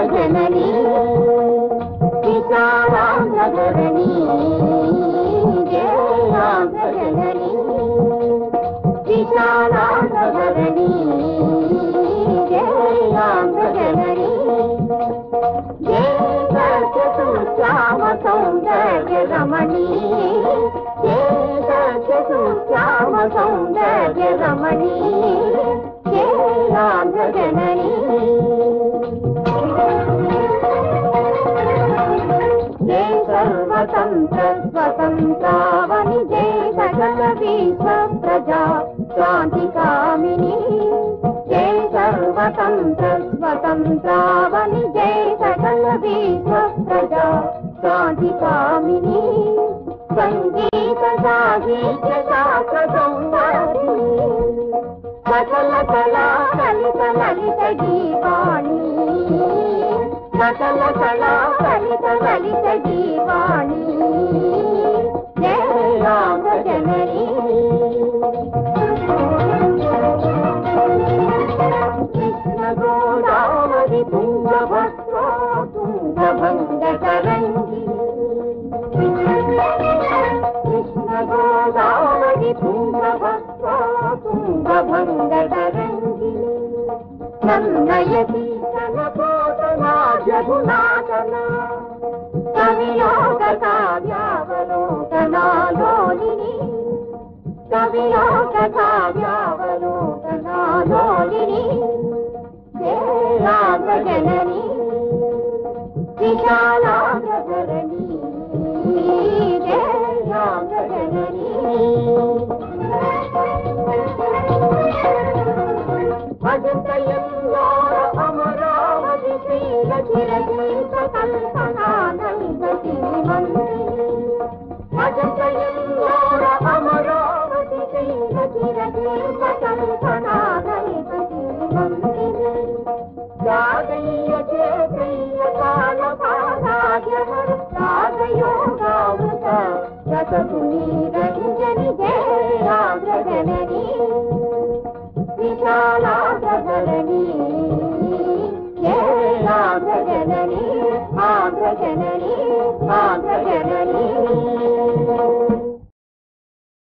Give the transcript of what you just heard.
जननी विशालांध्रधरणी जय आंध्र जननी विशालांध्रधरणी जय आंध्र जननी जय सत्यसुश्याम सौंदर्य रमणी जय सत्यसुश्याम सौंदर्य रमणी जय आंध्र जननी जय सर्वतंत्र स्वतंत्रावनि जय सकल विश्व प्रजा क्रांतिकामिनी जय सर्वतंत्र स्वतंत्रावनि जय सकल विश्व प्रजा क्रांतिकामिनी संगीत साहित्य शास्त्र संवादिनी सकल कला ललित ललित गीवाणी सकल कला ललित ललित गीवाणी जय आंध्र जननी कृष्ण गोदावरी तुंगभद्रा तुंगभंग तरंगी कृष्ण गोदावरी तुंगभद्रा तुंगभंग तरंगी नन्दयति जनपोतना जगुनाथना कविलोककाव्यावलोकना लोलिनी कविलोककाव्यावलोकना लोलिनी जय आंध्र जननी विशालांध्रधरणी जय आंध्र जननी अजंतयंगार अमरावति श्रीलचिरदीप कल्पनानंदति मंदिरे अजंतयंगार अमरावति श्रीलचिरदीप कल्पनानंदति मंदिरे जागय्य चैतन्य कालपालाय रागयोगामृत रसमुनि रंजनि जय आंध्र जननी विशालांध्रधरणी जय आंध्र जननी आंध्र जननी आंध्र जननी